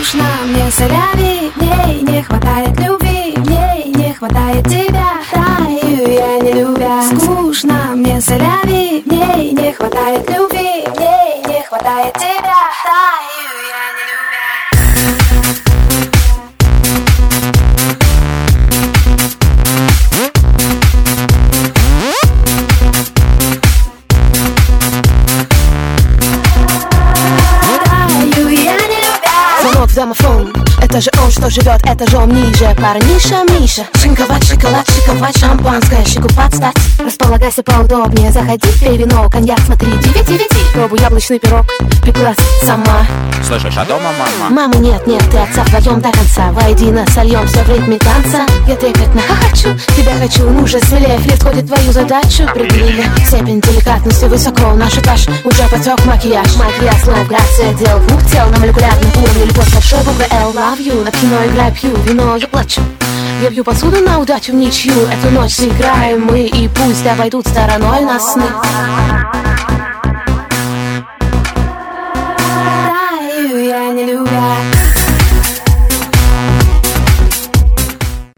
Скучно мне соляви, в ней не хватает любви, в ней не хватает тебя, таю я не любя. Скучно мне соляви, в ней не хватает любви, в ней не хватает тебя, таю я не любя. Звонок в домофон, это же он, что живет этажом ниже. Парниша, Миша, шинковать, шоколад, шиковать, шампанское, щеку подстать. Располагайся поудобнее, заходи, пей вино, коньяк, смотри, диви, пробуй яблочный пирог, пеклась сама. Слышишь, а дома мама? Мамы нет, ты отца вдвоем до конца. Воедино сольемся в ритме танца. Я трепетно хохочу, тебя хочу, ну же смелее. Флирт входит в твою задачу. Определи степень деликатности высоко. Наш этаж уже потек макияж. Макияж, слов, грация дел. Двух тел на молекулярном уровне. Любовь большой буквы L. Love you, на кино играю, пью вино, я плачу. Я бью посуду на удачу в ничью. Эту ночь сыграем мы, и пусть обойдут стороной нас сны.